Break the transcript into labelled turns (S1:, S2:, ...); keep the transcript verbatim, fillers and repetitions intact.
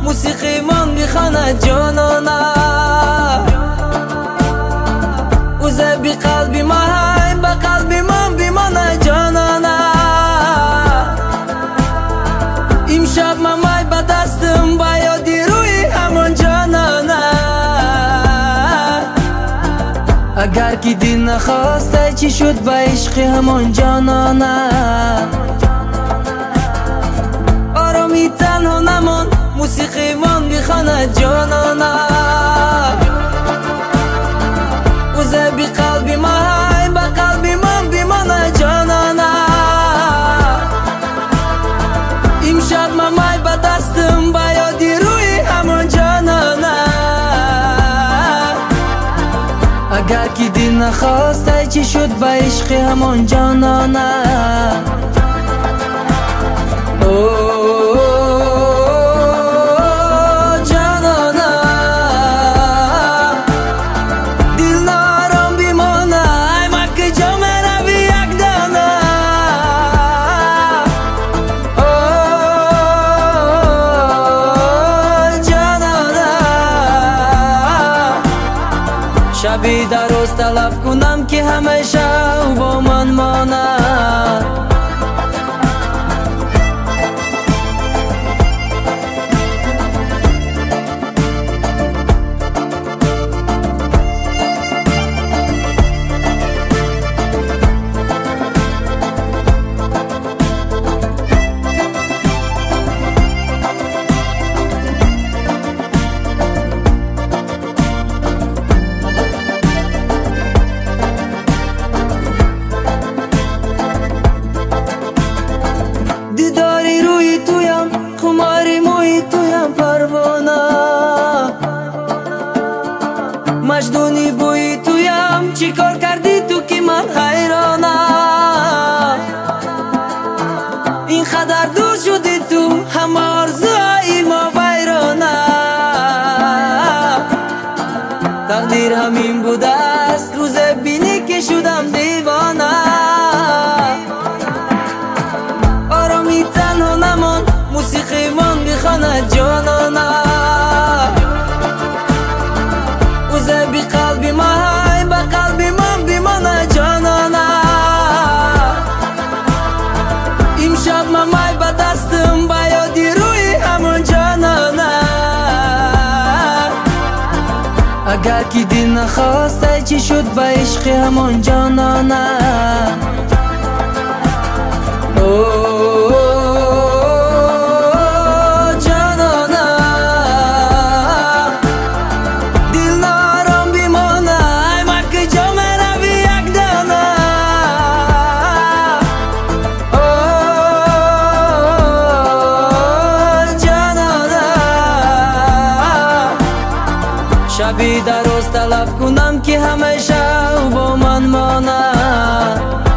S1: موسیقی من بخواند جانانه اوزه بی قلبی من به قلبی من بیمانه جانانه امشب ممای به دستم با یادی روی همون جانانه اگر که دل نخواسته چی شد به عشق همون جانانه آرامی تنها نمان موسیقی من بخواند جانانه اوزه بی قلبی من به قلبی من بیمانه جانانه امشب ممای به دستم با یادی روی همون جانانه اگر که دل نخواسته چی شد به عشق همون جانانه شبی در روز طلب کنم که همیشه او با من ماند دیداری روی تویم خماری موی تویم پروانه مجنونی بوی تویم چی کار کردی تو که من حیرانه این خدر دور شدی تو همه آرزوهای ما ویرانه تقدیر همین بوده است روز بینی که شدم دیوانه آرامی تنها نمان موسیقی من بخواند جانانه اوزه بی قلبی من به قلبی من بیمانه جانانه امشب ممای به دستم با یادی روی همون جانانه اگر که دل نخواسته چی شد به عشق همون جانانه شبی در روز طلب کنم که همیشه او با من ماند